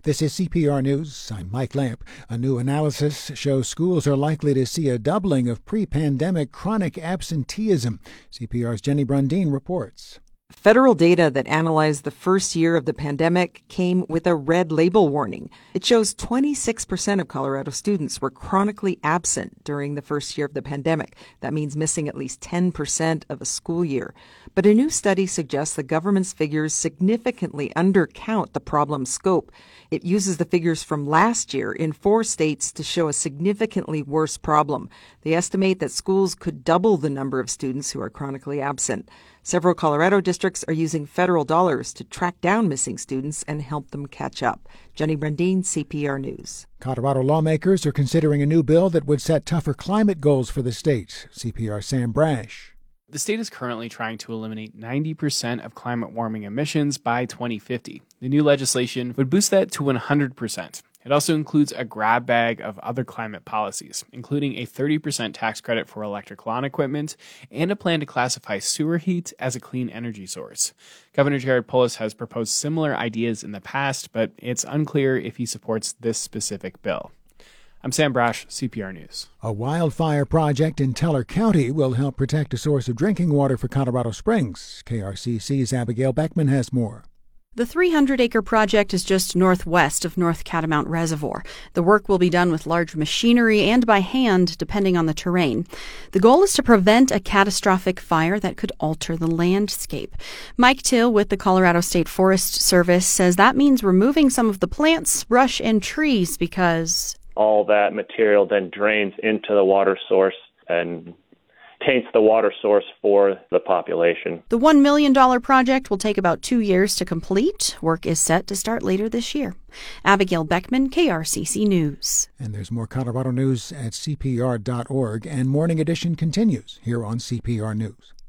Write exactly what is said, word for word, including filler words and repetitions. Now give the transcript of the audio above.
This is C P R News. I'm Mike Lamp. A new analysis shows schools are likely to see a doubling of pre-pandemic chronic absenteeism. C P R's Jenny Brundin reports. Federal data that analyzed the first year of the pandemic came with a red label warning. It shows twenty-six percent of Colorado students were chronically absent during the first year of the pandemic. That means missing at least ten percent of a school year. But a new study suggests the government's figures significantly undercount the problem's scope. It uses the figures from last year in four states to show a significantly worse problem. They estimate that schools could double the number of students who are chronically absent. Several Colorado districts are using federal dollars to track down missing students and help them catch up. Jenny Brundin, C P R News. Colorado lawmakers are considering a new bill that would set tougher climate goals for the state. C P R Sam Brash. The state is currently trying to eliminate ninety percent of climate warming emissions by twenty fifty. The new legislation would boost that to one hundred percent. It also includes a grab bag of other climate policies, including a thirty percent tax credit for electric lawn equipment and a plan to classify sewer heat as a clean energy source. Governor Jared Polis has proposed similar ideas in the past, but it's unclear if he supports this specific bill. I'm Sam Brash, C P R News. A wildfire project in Teller County will help protect a source of drinking water for Colorado Springs. K R C C's Abigail Beckman has more. The three hundred acre project is just northwest of North Catamount Reservoir. The work will be done with large machinery and by hand, depending on the terrain. The goal is to prevent a catastrophic fire that could alter the landscape. Mike Till with the Colorado State Forest Service says that means removing some of the plants, brush, and trees because all that material then drains into the water source and taints the water source for the population. The one million dollars project will take about two years to complete. Work is set to start later this year. Abigail Beckman, K R C C News. And there's more Colorado news at C P R dot org, and Morning Edition continues here on C P R News.